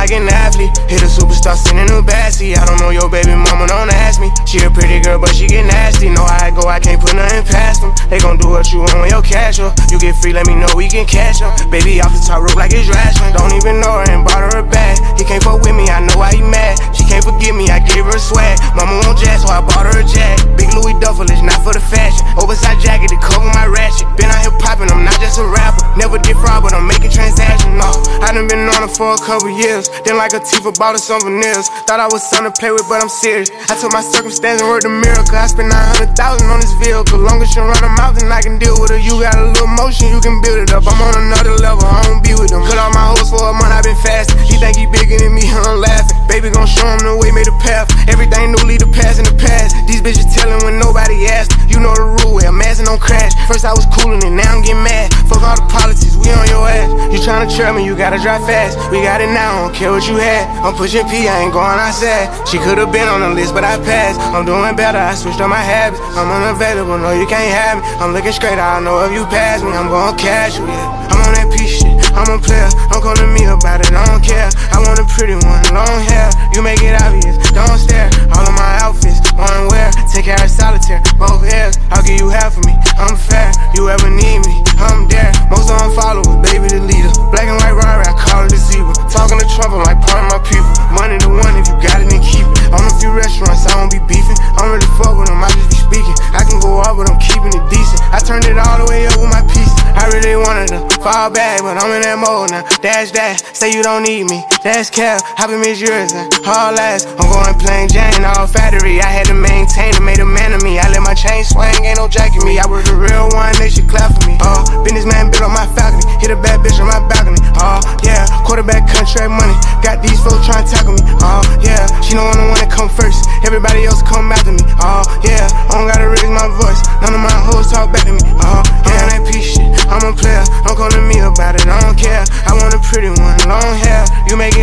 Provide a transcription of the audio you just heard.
like an athlete. Hit a superstar sitting in the backseat. I don't know your baby mama, don't ask me. She a pretty girl, but she get nasty. Know how I go, I can't put nothing past them. They gon' do what you want when your cash up. You get free, let me know we can cash up. Baby off the top rope like it's wrestling. Don't even know her and bought her a bag. He can't fuck with me, I know why he mad. She can't forgive me, I gave her a swag. Mama won't jazz, so I bought her a jag. Big Louis duffel is not for the fashion. Oversized jacket to cover my ratchet. Been out here popping, I'm not just a rapper. Never did fraud, but I'm making transactions. No, I done been on it for a couple years. Then like a Tifa bought her some veneers. Thought I was something to play with, but I'm serious. I took my circumstance and worked a miracle. I spent 900,000 on this vehicle. Long as you run a mouth, then I can deal with her. You got a little motion, you can build it up. I'm on another level, I don't be with them. Cut off my hoes for a month, I been fasting. He think he bigger than me, I'm laughing. Baby gon' show him the way, made a path. Everything new, leave the past in the past. These bitches tellin' when nobody asked. You know the rule, where I'm assin' don't crash. First I was coolin' and now I'm getting mad. Fuck all the politics, we on your ass. You tryna trail me, you gotta drive fast. We got it now, I don't care what you had. I'm pushing P, I ain't going outside. She could've been on the list, but I passed. I'm doing better, I switched up my habits. I'm unavailable, no you can't have me. I'm looking straight, I know if you pass me, I'm gon' catch you, yeah. I'm on that piece shit, I'm a player. Don't come to me about it, I don't care. I want a pretty one, long hair. You make it obvious, don't stare. All of my outfits, one wear. Take care of solitaire, both hairs. I'll give you half of me, I'm fair. You ever need me, I'm there. Most of them followers, baby the leader. Black and white Rari, I call it a zebra. Talking to Trump, I'm like part of my people. Money the one, if you got it, then keep it. On a few restaurants, I don't be beefing. I don't really fuck with them, I just be speaking. I can go up, but I'm keeping it decent. I turned it all the way up with my piece. I really wanted to fall back, but I'm in that mode now. Dash, say you don't need me. That's cap, I been miss yours and all last. I'm going plain Jane, all factory. I had to maintain it, made a man of me. I let my chain swing, ain't no jacking me. I work a real one, they should clap for me. Businessman built on my balcony. Hit a bad bitch on my balcony. Yeah, quarterback contract money. Got these folks trying to tackle me. Yeah, she don't wanna wanna come first. Everybody else come after me. Yeah, I don't gotta raise my voice. None of my hoes talk back to me. Yeah, that piece shit. I'm a player. Don't come to me about it. I don't care. I want a pretty one, long hair. You make it